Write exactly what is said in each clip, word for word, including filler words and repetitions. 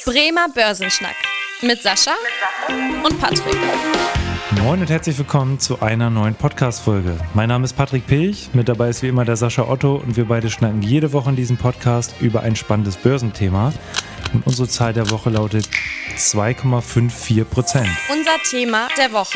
Bremer Börsenschnack mit Sascha und Patrick. Moin und herzlich willkommen zu einer neuen Podcast-Folge. Mein Name ist Patrick Pilch, mit dabei ist wie immer der Sascha Otto und wir beide schnacken jede Woche in diesem Podcast über ein spannendes Börsenthema. Und unsere Zahl der Woche lautet zwei Komma vierundfünfzig Prozent. Unser Thema der Woche.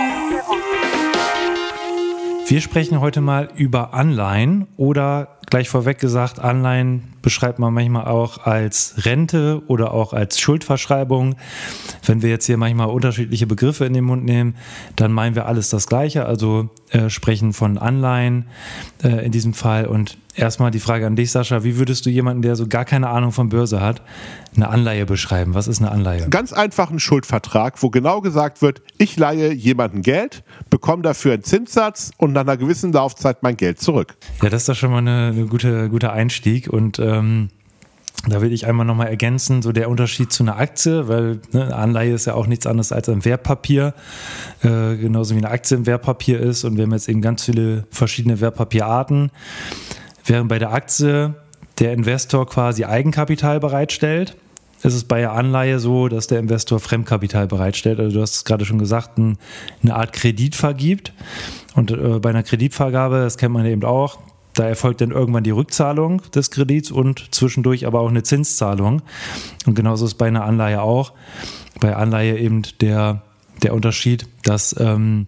Wir sprechen heute mal über Anleihen oder gleich vorweg gesagt, Anleihen beschreibt man manchmal auch als Rente oder auch als Schuldverschreibung. Wenn wir jetzt hier manchmal unterschiedliche Begriffe in den Mund nehmen, dann meinen wir alles das Gleiche, also äh, sprechen von Anleihen äh, in diesem Fall. Und erstmal die Frage an dich, Sascha, wie würdest du jemanden, der so gar keine Ahnung von Börse hat, eine Anleihe beschreiben? Was ist eine Anleihe? Ganz einfach ein Schuldvertrag, wo genau gesagt wird, ich leihe jemandem Geld, bekomme dafür einen Zinssatz und nach einer gewissen Laufzeit mein Geld zurück. Ja, das ist doch schon mal eine, eine gute, guter Einstieg und ähm, da will ich einmal nochmal ergänzen, so der Unterschied zu einer Aktie, weil ne, eine Anleihe ist ja auch nichts anderes als ein Wertpapier, äh, genauso wie eine Aktie ein Wertpapier ist und wir haben jetzt eben ganz viele verschiedene Wertpapierarten, während bei der Aktie der Investor quasi Eigenkapital bereitstellt, ist es bei der Anleihe so, dass der Investor Fremdkapital bereitstellt. Also du hast es gerade schon gesagt, ein, eine Art Kredit vergibt. Und äh, bei einer Kreditvergabe, das kennt man eben auch, da erfolgt dann irgendwann die Rückzahlung des Kredits und zwischendurch aber auch eine Zinszahlung. Und genauso ist es bei einer Anleihe auch. Bei Anleihe eben der, der Unterschied, dass ähm,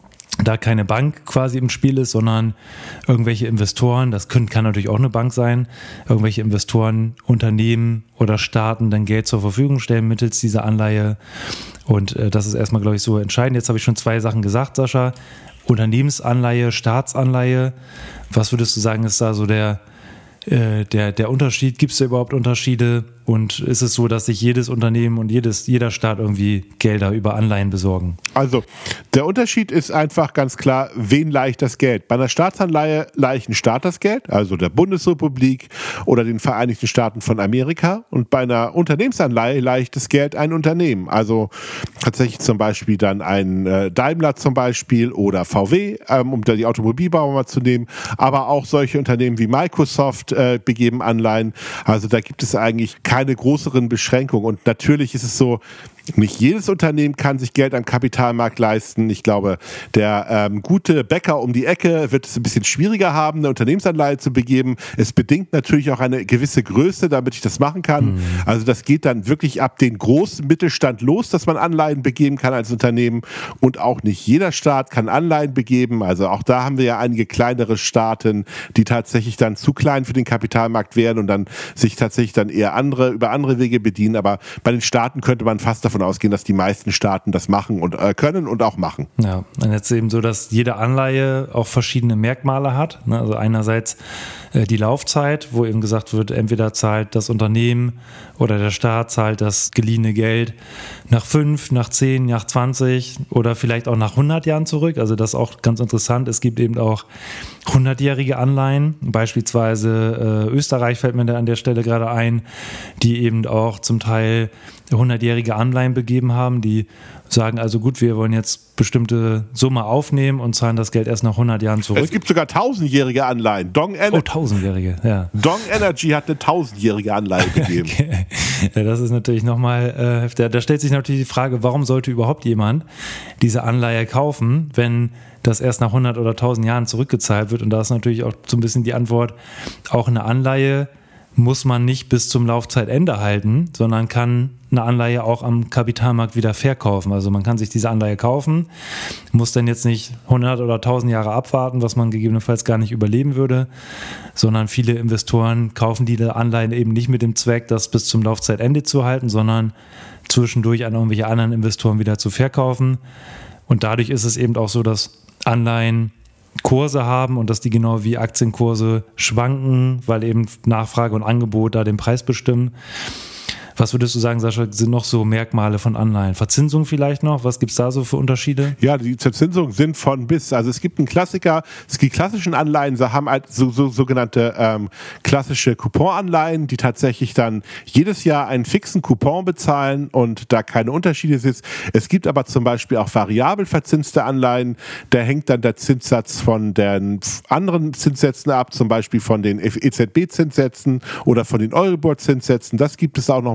da keine Bank quasi im Spiel ist, sondern irgendwelche Investoren, das können, kann natürlich auch eine Bank sein, irgendwelche Investoren, Unternehmen oder Staaten dann Geld zur Verfügung stellen mittels dieser Anleihe. Und äh, das ist erstmal, glaube ich, so entscheidend. Jetzt habe ich schon zwei Sachen gesagt, Sascha. Unternehmensanleihe, Staatsanleihe. Was würdest du sagen, ist da so der, äh, der, der Unterschied? Gibt es da überhaupt Unterschiede? Und ist es so, dass sich jedes Unternehmen und jedes, jeder Staat irgendwie Gelder über Anleihen besorgen? Also, der Unterschied ist einfach ganz klar, wen leiht das Geld? Bei einer Staatsanleihe leiht ein Staat das Geld, also der Bundesrepublik oder den Vereinigten Staaten von Amerika. Und bei einer Unternehmensanleihe leiht das Geld ein Unternehmen. Also tatsächlich zum Beispiel dann ein äh, Daimler zum Beispiel oder V W, ähm, um da die Automobilbauer mal zu nehmen. Aber auch solche Unternehmen wie Microsoft äh, begeben Anleihen. Also da gibt es eigentlich keine größeren Beschränkungen. Und natürlich ist es so, nicht jedes Unternehmen kann sich Geld am Kapitalmarkt leisten. Ich glaube, der ähm, gute Bäcker um die Ecke wird es ein bisschen schwieriger haben, eine Unternehmensanleihe zu begeben. Es bedingt natürlich auch eine gewisse Größe, damit ich das machen kann. Mhm. Also das geht dann wirklich ab den großen Mittelstand los, dass man Anleihen begeben kann als Unternehmen. Und auch nicht jeder Staat kann Anleihen begeben. Also auch da haben wir ja einige kleinere Staaten, die tatsächlich dann zu klein für den Kapitalmarkt wären und dann sich tatsächlich dann eher andere über andere Wege bedienen. Aber bei den Staaten könnte man fast davon ausgehen, dass die meisten Staaten das machen und äh, können und auch machen. Ja, und jetzt eben so, dass jede Anleihe auch verschiedene Merkmale hat. Ne? Also einerseits äh, die Laufzeit, wo eben gesagt wird, entweder zahlt das Unternehmen oder der Staat zahlt das geliehene Geld nach fünf, nach zehn, nach zwanzig oder vielleicht auch nach hundert Jahren zurück. Also das ist auch ganz interessant. Es gibt eben auch hundertjährige Anleihen, beispielsweise äh, Österreich fällt mir da an der Stelle gerade ein, die eben auch zum Teil hundertjährige Anleihen begeben haben, die sagen also gut, wir wollen jetzt bestimmte Summe aufnehmen und zahlen das Geld erst nach hundert Jahren zurück. Es gibt sogar tausendjährige Anleihen. Dong Ener- oh, tausendjährige, ja. Dong Energy hat eine tausendjährige Anleihe gegeben. Okay. Ja, das ist natürlich nochmal, äh, da, da stellt sich natürlich die Frage, warum sollte überhaupt jemand diese Anleihe kaufen, wenn das erst nach hundert oder tausend Jahren zurückgezahlt wird? Und da ist natürlich auch so ein bisschen die Antwort, auch eine Anleihe muss man nicht bis zum Laufzeitende halten, sondern kann eine Anleihe auch am Kapitalmarkt wieder verkaufen. Also man kann sich diese Anleihe kaufen, muss dann jetzt nicht hundert oder tausend Jahre abwarten, was man gegebenenfalls gar nicht überleben würde, sondern viele Investoren kaufen diese Anleihen eben nicht mit dem Zweck, das bis zum Laufzeitende zu halten, sondern zwischendurch an irgendwelche anderen Investoren wieder zu verkaufen. Und dadurch ist es eben auch so, dass Anleihen Kurse haben und dass die genau wie Aktienkurse schwanken, weil eben Nachfrage und Angebot da den Preis bestimmen. Was würdest du sagen, Sascha, sind noch so Merkmale von Anleihen? Verzinsung vielleicht noch? Was gibt es da so für Unterschiede? Ja, die Verzinsungen sind von bis. Also es gibt einen Klassiker, die klassischen Anleihen haben halt so, so, sogenannte ähm, klassische Couponanleihen, die tatsächlich dann jedes Jahr einen fixen Coupon bezahlen und da keine Unterschiede sind. Es gibt aber zum Beispiel auch variabel verzinste Anleihen, da hängt dann der Zinssatz von den anderen Zinssätzen ab, zum Beispiel von den E Z B-Zinssätzen oder von den Euribor-Zinssätzen. Das gibt es auch noch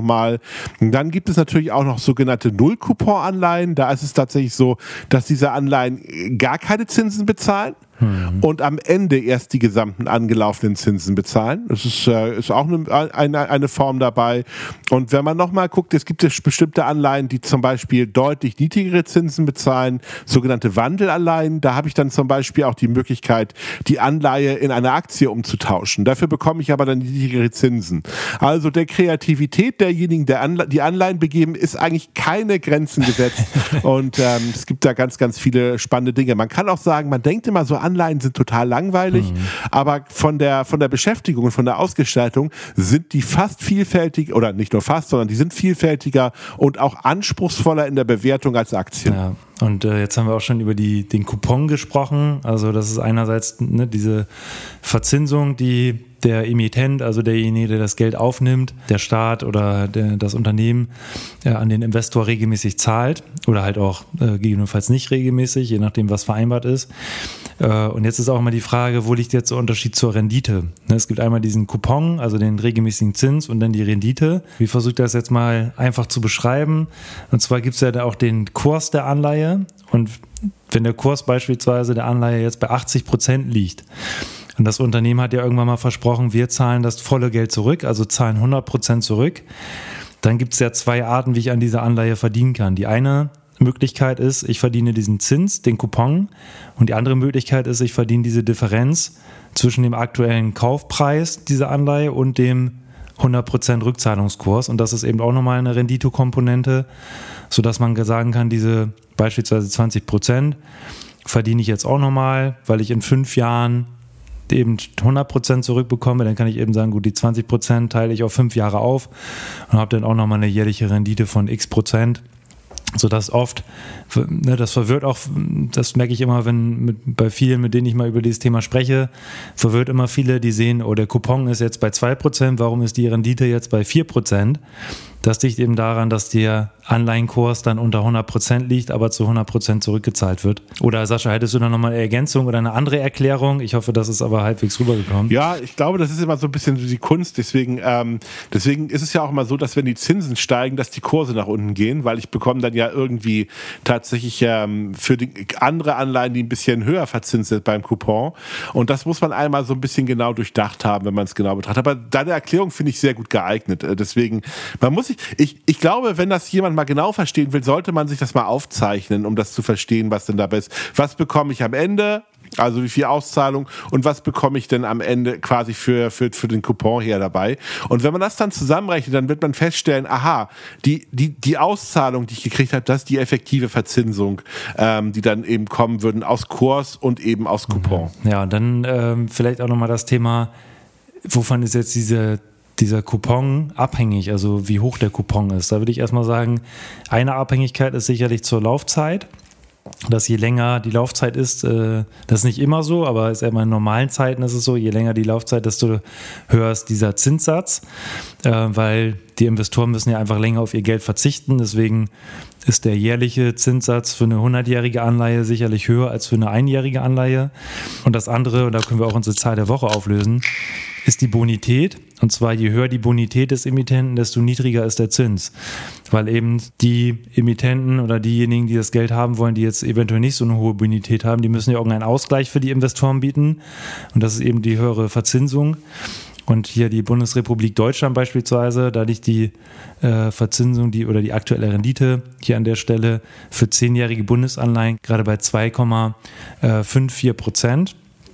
nochmal. Und dann gibt es natürlich auch noch sogenannte Null-Coupon-Anleihen. Da ist es tatsächlich so, dass diese Anleihen gar keine Zinsen bezahlen. Hm. Und am Ende erst die gesamten angelaufenen Zinsen bezahlen. Das ist, äh, ist auch eine, eine, eine Form dabei. Und wenn man nochmal guckt, es gibt es bestimmte Anleihen, die zum Beispiel deutlich niedrigere Zinsen bezahlen, sogenannte Wandelanleihen. Da habe ich dann zum Beispiel auch die Möglichkeit, die Anleihe in eine Aktie umzutauschen. Dafür bekomme ich aber dann niedrigere Zinsen. Also der Kreativität derjenigen, der Anle- die Anleihen begeben, ist eigentlich keine Grenzen gesetzt. Und ähm, es gibt da ganz, ganz viele spannende Dinge. Man kann auch sagen, man denkt immer so an, Anleihen sind total langweilig, mhm. aber von der, von der Beschäftigung und von der Ausgestaltung sind die fast vielfältig, oder nicht nur fast, sondern die sind vielfältiger und auch anspruchsvoller in der Bewertung als Aktien. Ja. Und äh, jetzt haben wir auch schon über die, den Coupon gesprochen. Also das ist einerseits ne, diese Verzinsung, die der Emittent, also derjenige, der das Geld aufnimmt, der Staat oder der, das Unternehmen äh, an den Investor regelmäßig zahlt oder halt auch äh, gegebenenfalls nicht regelmäßig, je nachdem, was vereinbart ist. Äh, und jetzt ist auch immer die Frage, wo liegt jetzt der Unterschied zur Rendite? Ne, es gibt einmal diesen Coupon, also den regelmäßigen Zins und dann die Rendite. Wie versucht das jetzt mal einfach zu beschreiben? Und zwar gibt es ja da auch den Kurs der Anleihe und wenn der Kurs beispielsweise der Anleihe jetzt bei achtzig Prozent liegt, und das Unternehmen hat ja irgendwann mal versprochen, wir zahlen das volle Geld zurück, also zahlen hundert Prozent zurück. Dann gibt es ja zwei Arten, wie ich an dieser Anleihe verdienen kann. Die eine Möglichkeit ist, ich verdiene diesen Zins, den Coupon. Und die andere Möglichkeit ist, ich verdiene diese Differenz zwischen dem aktuellen Kaufpreis dieser Anleihe und dem hundert Prozent Rückzahlungskurs. Und das ist eben auch nochmal eine Renditekomponente, sodass man sagen kann, diese beispielsweise zwanzig Prozent verdiene ich jetzt auch nochmal, weil ich in fünf Jahren eben hundert Prozent zurückbekomme, dann kann ich eben sagen, gut, die zwanzig Prozent teile ich auf fünf Jahre auf und habe dann auch nochmal eine jährliche Rendite von x Prozent, sodass oft, ne, das verwirrt auch, das merke ich immer, wenn mit, bei vielen, mit denen ich mal über dieses Thema spreche, verwirrt immer viele, die sehen, oh, der Coupon ist jetzt bei zwei Prozent, warum ist die Rendite jetzt bei vier Prozent? Das liegt eben daran, dass der Anleihenkurs dann unter hundert Prozent liegt, aber zu hundert Prozent zurückgezahlt wird. Oder Sascha, hättest du da nochmal eine Ergänzung oder eine andere Erklärung? Ich hoffe, das ist aber halbwegs rübergekommen. Ja, ich glaube, das ist immer so ein bisschen die Kunst. Deswegen, ähm, deswegen ist es ja auch immer so, dass wenn die Zinsen steigen, dass die Kurse nach unten gehen, weil ich bekomme dann ja irgendwie tatsächlich ähm, für die andere Anleihen, die ein bisschen höher verzinst sind beim Coupon. Und das muss man einmal so ein bisschen genau durchdacht haben, wenn man es genau betrachtet. Aber deine Erklärung finde ich sehr gut geeignet. Deswegen, man muss sich, ich, ich glaube, wenn das jemand mal genau verstehen will, sollte man sich das mal aufzeichnen, um das zu verstehen, was denn dabei ist. Was bekomme ich am Ende? Also wie viel Auszahlung und was bekomme ich denn am Ende quasi für, für, für den Coupon hier dabei? Und wenn man das dann zusammenrechnet, dann wird man feststellen, aha, die, die, die Auszahlung, die ich gekriegt habe, das ist die effektive Verzinsung, ähm, die dann eben kommen würden aus Kurs und eben aus Coupon. Ja, und dann ähm, vielleicht auch nochmal das Thema, wovon ist jetzt diese dieser Coupon abhängig, also wie hoch der Coupon ist. Da würde ich erstmal sagen, eine Abhängigkeit ist sicherlich zur Laufzeit. Dass je länger die Laufzeit ist, äh, das ist nicht immer so, aber ist immer in normalen Zeiten ist es so, je länger die Laufzeit, desto höher ist dieser Zinssatz, äh, weil die Investoren müssen ja einfach länger auf ihr Geld verzichten. Deswegen ist der jährliche Zinssatz für eine hundertjährige Anleihe sicherlich höher als für eine einjährige Anleihe. Und das andere, und da können wir auch unsere Zahl der Woche auflösen, ist die Bonität. Und zwar je höher die Bonität des Emittenten, desto niedriger ist der Zins. Weil eben die Emittenten oder diejenigen, die das Geld haben wollen, die jetzt eventuell nicht so eine hohe Bonität haben, die müssen ja irgendeinen Ausgleich für die Investoren bieten. Und das ist eben die höhere Verzinsung. Und hier die Bundesrepublik Deutschland beispielsweise, da liegt die äh, Verzinsung die, oder die aktuelle Rendite hier an der Stelle für zehnjährige Bundesanleihen gerade bei zwei Komma vierundfünfzig Prozent.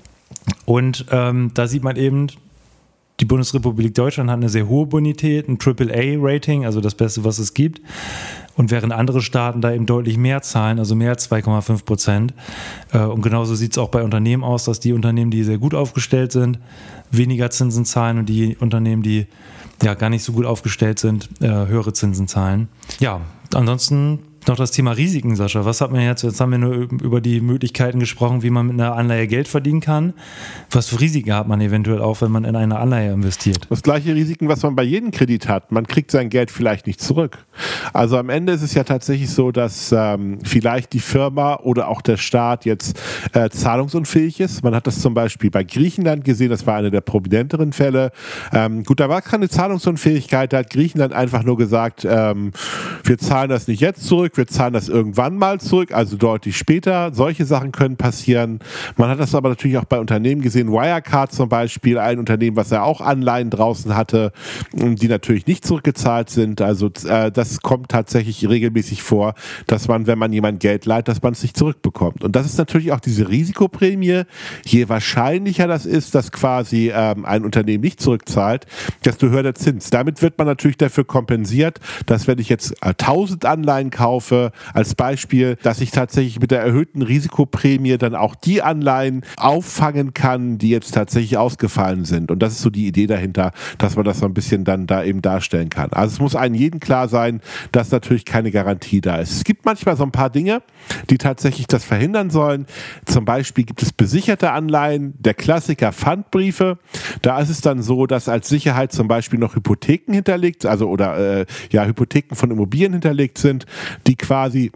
Und ähm, da sieht man eben, die Bundesrepublik Deutschland hat eine sehr hohe Bonität, ein Triple A Rating, also das Beste, was es gibt. Und während andere Staaten da eben deutlich mehr zahlen, also mehr als zwei Komma fünf Prozent. Und genauso sieht es auch bei Unternehmen aus, dass die Unternehmen, die sehr gut aufgestellt sind, weniger Zinsen zahlen und die Unternehmen, die ja gar nicht so gut aufgestellt sind, höhere Zinsen zahlen. Ja, ansonsten noch das Thema Risiken, Sascha. Was hat man jetzt? Jetzt haben wir nur über die Möglichkeiten gesprochen, wie man mit einer Anleihe Geld verdienen kann. Was für Risiken hat man eventuell auch, wenn man in eine Anleihe investiert? Das gleiche Risiken, was man bei jedem Kredit hat. Man kriegt sein Geld vielleicht nicht zurück. Also am Ende ist es ja tatsächlich so, dass ähm, vielleicht die Firma oder auch der Staat jetzt äh, zahlungsunfähig ist. Man hat das zum Beispiel bei Griechenland gesehen, das war einer der prominenteren Fälle. Ähm, gut, da war keine Zahlungsunfähigkeit, da hat Griechenland einfach nur gesagt, ähm, wir zahlen das nicht jetzt zurück, wir zahlen das irgendwann mal zurück, also deutlich später. Solche Sachen können passieren. Man hat das aber natürlich auch bei Unternehmen gesehen, Wirecard zum Beispiel, ein Unternehmen, was ja auch Anleihen draußen hatte, die natürlich nicht zurückgezahlt sind. Also äh, das kommt tatsächlich regelmäßig vor, dass man, wenn man jemand Geld leiht, dass man es nicht zurückbekommt. Und das ist natürlich auch diese Risikoprämie. Je wahrscheinlicher das ist, dass quasi ähm, ein Unternehmen nicht zurückzahlt, desto höher der Zins. Damit wird man natürlich dafür kompensiert, dass wenn ich jetzt äh, tausend Anleihen kaufe, als Beispiel, dass ich tatsächlich mit der erhöhten Risikoprämie dann auch die Anleihen auffangen kann, die jetzt tatsächlich ausgefallen sind. Und das ist so die Idee dahinter, dass man das so ein bisschen dann da eben darstellen kann. Also es muss einem jeden klar sein, dass natürlich keine Garantie da ist. Es gibt manchmal so ein paar Dinge, die tatsächlich das verhindern sollen. Zum Beispiel gibt es besicherte Anleihen, der Klassiker Pfandbriefe. Da ist es dann so, dass als Sicherheit zum Beispiel noch Hypotheken hinterlegt, also oder äh, ja Hypotheken von Immobilien hinterlegt sind, die quasi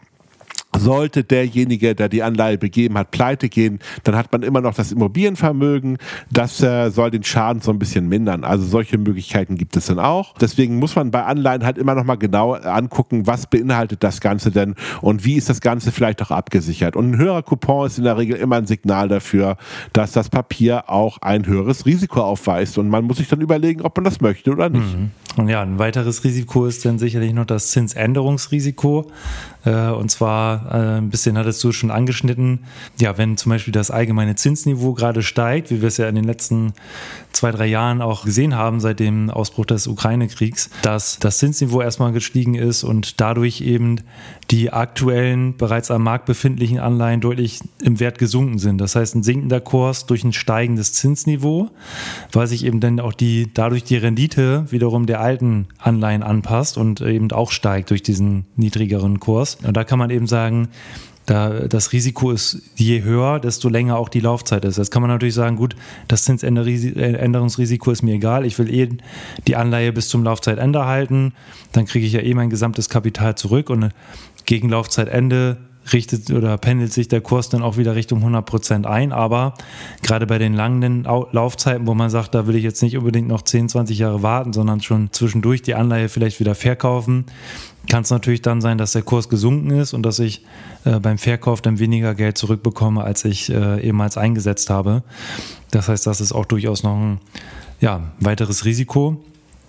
sollte derjenige, der die Anleihe begeben hat, pleite gehen, dann hat man immer noch das Immobilienvermögen. Das äh, soll den Schaden so ein bisschen mindern. Also solche Möglichkeiten gibt es dann auch. Deswegen muss man bei Anleihen halt immer noch mal genau angucken, was beinhaltet das Ganze denn und wie ist das Ganze vielleicht auch abgesichert. Und ein höherer Coupon ist in der Regel immer ein Signal dafür, dass das Papier auch ein höheres Risiko aufweist. Und man muss sich dann überlegen, ob man das möchte oder nicht. Mhm. Und ja, ein weiteres Risiko ist dann sicherlich noch das Zinsänderungsrisiko. Äh, und zwar äh, ein bisschen hattest du schon angeschnitten, ja, wenn zum Beispiel das allgemeine Zinsniveau gerade steigt, wie wir es ja in den letzten zwei, drei Jahren auch gesehen haben, seit dem Ausbruch des Ukraine-Kriegs, dass das Zinsniveau erstmal gestiegen ist und dadurch eben die aktuellen, bereits am Markt befindlichen Anleihen deutlich im Wert gesunken sind. Das heißt, ein sinkender Kurs durch ein steigendes Zinsniveau, weil sich eben dann auch die, dadurch die Rendite wiederum der alten Anleihen anpasst und eben auch steigt durch diesen niedrigeren Kurs. Und da kann man eben sagen, da das Risiko ist je höher, desto länger auch die Laufzeit ist. Jetzt kann man natürlich sagen, gut, das Zinsänderungsrisiko ist mir egal, ich will eh die Anleihe bis zum Laufzeitende halten, dann kriege ich ja eh mein gesamtes Kapital zurück und gegen Laufzeitende richtet oder pendelt sich der Kurs dann auch wieder Richtung hundert Prozent ein, aber gerade bei den langen Laufzeiten, wo man sagt, da will ich jetzt nicht unbedingt noch zehn, zwanzig Jahre warten, sondern schon zwischendurch die Anleihe vielleicht wieder verkaufen, kann es natürlich dann sein, dass der Kurs gesunken ist und dass ich äh, beim Verkauf dann weniger Geld zurückbekomme, als ich äh, ehemals eingesetzt habe. Das heißt, das ist auch durchaus noch ein ja, weiteres Risiko.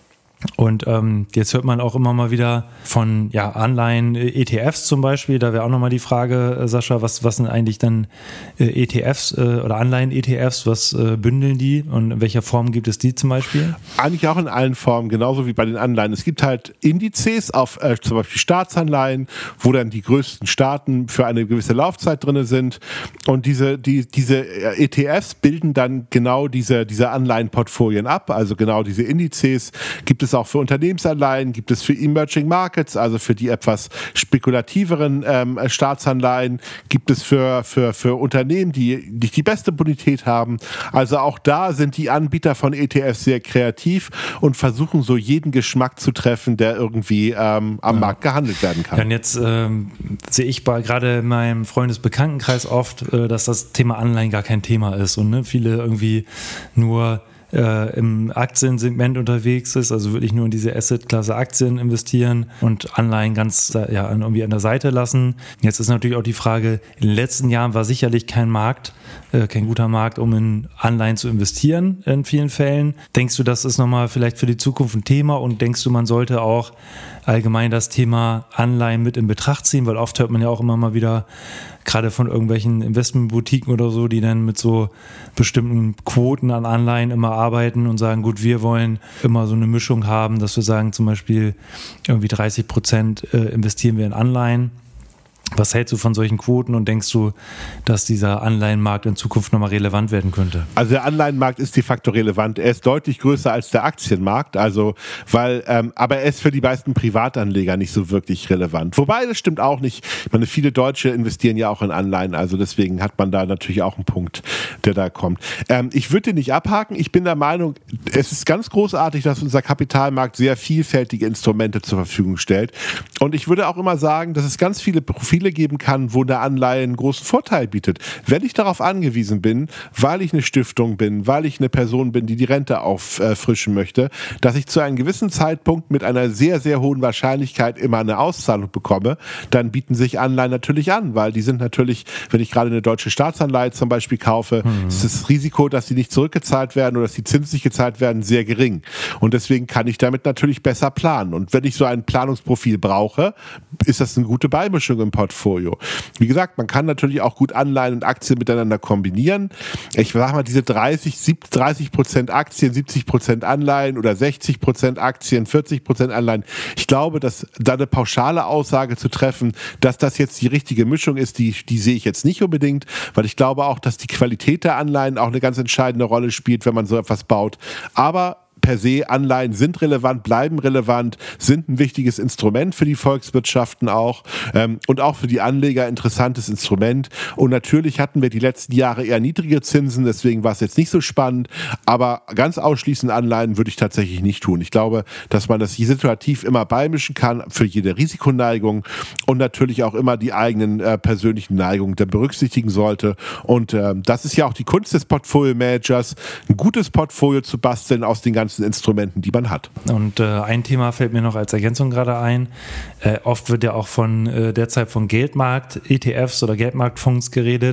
Und ähm, jetzt hört man auch immer mal wieder von ja, Anleihen-E T Fs zum Beispiel. Da wäre auch nochmal die Frage, äh, Sascha, was, was sind eigentlich dann äh, E T Fs äh, oder Anleihen-E T Fs? Was äh, bündeln die und in welcher Form gibt es die zum Beispiel? Eigentlich auch in allen Formen, genauso wie bei den Anleihen. Es gibt halt Indizes auf äh, zum Beispiel Staatsanleihen, wo dann die größten Staaten für eine gewisse Laufzeit drin sind. Und diese, die, diese E T Fs bilden dann genau diese, diese Anleihenportfolien ab. Also genau diese Indizes gibt es auch für Unternehmensanleihen, gibt es für Emerging Markets, also für die etwas spekulativeren ähm, Staatsanleihen, gibt es für, für, für Unternehmen, die nicht die beste Bonität haben. Also auch da sind die Anbieter von E T Fs sehr kreativ und versuchen so jeden Geschmack zu treffen, der irgendwie ähm, am ja. Markt gehandelt werden kann. Ja, und jetzt ähm, sehe ich bei, gerade in meinem Freundesbekanntenkreis oft, äh, dass das Thema Anleihen gar kein Thema ist und ne, viele irgendwie nur Äh, im Aktiensegment unterwegs ist, also wirklich nur in diese Asset-Klasse Aktien investieren und Anleihen ganz ja, irgendwie an der Seite lassen. Jetzt ist natürlich auch die Frage, in den letzten Jahren war sicherlich kein Markt, äh, kein guter Markt, um in Anleihen zu investieren in vielen Fällen. Denkst du, das ist nochmal vielleicht für die Zukunft ein Thema und denkst du, man sollte auch allgemein das Thema Anleihen mit in Betracht ziehen, weil oft hört man ja auch immer mal wieder gerade von irgendwelchen Investmentboutiquen oder so, die dann mit so bestimmten Quoten an Anleihen immer arbeiten und sagen, gut, wir wollen immer so eine Mischung haben, dass wir sagen zum Beispiel irgendwie dreißig Prozent investieren wir in Anleihen. Was hältst du von solchen Quoten und denkst du, dass dieser Anleihenmarkt in Zukunft nochmal relevant werden könnte? Also der Anleihenmarkt ist de facto relevant. Er ist deutlich größer als der Aktienmarkt, also weil, ähm, aber er ist für die meisten Privatanleger nicht so wirklich relevant. Wobei, das stimmt auch nicht. Ich meine, viele Deutsche investieren ja auch in Anleihen, also deswegen hat man da natürlich auch einen Punkt, der da kommt. Ähm, ich würde den nicht abhaken. Ich bin der Meinung, es ist ganz großartig, dass unser Kapitalmarkt sehr vielfältige Instrumente zur Verfügung stellt. Und ich würde auch immer sagen, dass es ganz viele Profile geben kann, wo eine Anleihe einen großen Vorteil bietet. Wenn ich darauf angewiesen bin, weil ich eine Stiftung bin, weil ich eine Person bin, die die Rente auffrischen möchte, dass ich zu einem gewissen Zeitpunkt mit einer sehr, sehr hohen Wahrscheinlichkeit immer eine Auszahlung bekomme, dann bieten sich Anleihen natürlich an, weil die sind natürlich, wenn ich gerade eine deutsche Staatsanleihe zum Beispiel kaufe, mhm. ist das Risiko, dass sie nicht zurückgezahlt werden oder dass die Zinsen nicht gezahlt werden, sehr gering. Und deswegen kann ich damit natürlich besser planen. Und wenn ich so ein Planungsprofil brauche, ist das eine gute Beimischung im Portfolio. Portfolio. Wie gesagt, man kann natürlich auch gut Anleihen und Aktien miteinander kombinieren. Ich sage mal, diese dreißig, dreißig Prozent Aktien, siebzig Prozent Anleihen oder sechzig Prozent Aktien, vierzig Prozent Anleihen. Ich glaube, dass da eine pauschale Aussage zu treffen, dass das jetzt die richtige Mischung ist, die, die sehe ich jetzt nicht unbedingt, weil ich glaube auch, dass die Qualität der Anleihen auch eine ganz entscheidende Rolle spielt, wenn man so etwas baut. Aber per se, Anleihen sind relevant, bleiben relevant, sind ein wichtiges Instrument für die Volkswirtschaften auch ähm, und auch für die Anleger interessantes Instrument. Und natürlich hatten wir die letzten Jahre eher niedrige Zinsen, deswegen war es jetzt nicht so spannend, aber ganz ausschließend Anleihen würde ich tatsächlich nicht tun. Ich glaube, dass man das situativ immer beimischen kann für jede Risikoneigung und natürlich auch immer die eigenen äh, persönlichen Neigungen da berücksichtigen sollte. Und äh, das ist ja auch die Kunst des Portfolio-Managers, ein gutes Portfolio zu basteln aus den ganzen Instrumenten, die man hat. Und äh, ein Thema fällt mir noch als Ergänzung gerade ein. Äh, oft wird ja auch von äh, derzeit von Geldmarkt-E T Fs oder Geldmarktfonds geredet.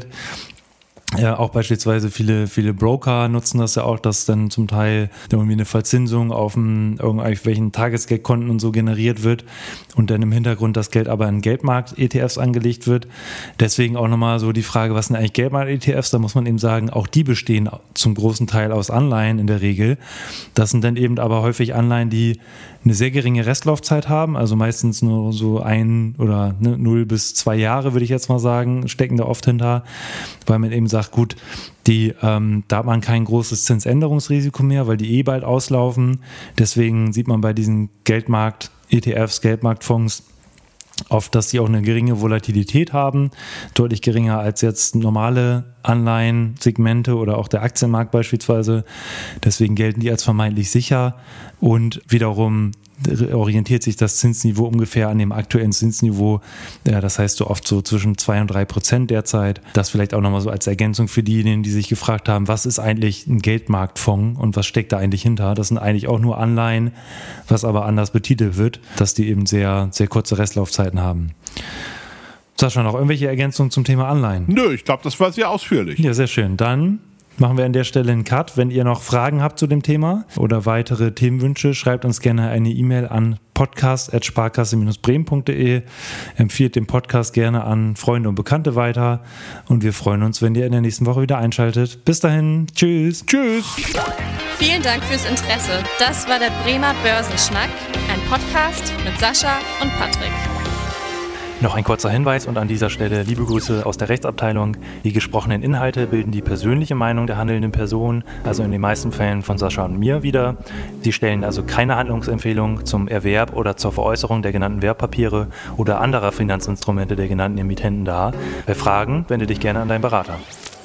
Ja, auch beispielsweise viele, viele Broker nutzen das ja auch, dass dann zum Teil irgendwie eine Verzinsung auf dem, irgendwelchen Tagesgeldkonten und so generiert wird und dann im Hintergrund das Geld aber in Geldmarkt-E T Fs angelegt wird. Deswegen auch nochmal so die Frage, was sind eigentlich Geldmarkt-E T Fs? Da muss man eben sagen, auch die bestehen zum großen Teil aus Anleihen in der Regel. Das sind dann eben aber häufig Anleihen, die eine sehr geringe Restlaufzeit haben, also meistens nur so ein oder ne, null bis zwei Jahre, würde ich jetzt mal sagen, stecken da oft hinter, weil man eben sagt, gut, die, ähm, da hat man kein großes Zinsänderungsrisiko mehr, weil die eh bald auslaufen. Deswegen sieht man bei diesen Geldmarkt-E T Fs, Geldmarktfonds oft, dass die auch eine geringe Volatilität haben, deutlich geringer als jetzt normale Anleihensegmente oder auch der Aktienmarkt beispielsweise. Deswegen gelten die als vermeintlich sicher und wiederum orientiert sich das Zinsniveau ungefähr an dem aktuellen Zinsniveau. Ja, das heißt so oft so zwischen zwei und drei Prozent derzeit. Das vielleicht auch nochmal so als Ergänzung für diejenigen, die sich gefragt haben, was ist eigentlich ein Geldmarktfonds und was steckt da eigentlich hinter? Das sind eigentlich auch nur Anleihen, was aber anders betitelt wird, dass die eben sehr, sehr kurze Restlaufzeiten haben. Sascha, noch irgendwelche Ergänzungen zum Thema Anleihen? Nö, ich glaube, das war sehr ausführlich. Ja, sehr schön. Dann machen wir an der Stelle einen Cut. Wenn ihr noch Fragen habt zu dem Thema oder weitere Themenwünsche, schreibt uns gerne eine E-Mail an podcast at sparkasse bremen punkt de. Empfiehlt den Podcast gerne an Freunde und Bekannte weiter und wir freuen uns, wenn ihr in der nächsten Woche wieder einschaltet. Bis dahin, tschüss. Tschüss. Vielen Dank fürs Interesse. Das war der Bremer Börsenschnack, ein Podcast mit Sascha und Patrick. Noch ein kurzer Hinweis und an dieser Stelle liebe Grüße aus der Rechtsabteilung. Die gesprochenen Inhalte bilden die persönliche Meinung der handelnden Person, also in den meisten Fällen von Sascha und mir wider. Sie stellen also keine Handlungsempfehlung zum Erwerb oder zur Veräußerung der genannten Wertpapiere oder anderer Finanzinstrumente der genannten Emittenten dar. Bei Fragen wende dich gerne an deinen Berater.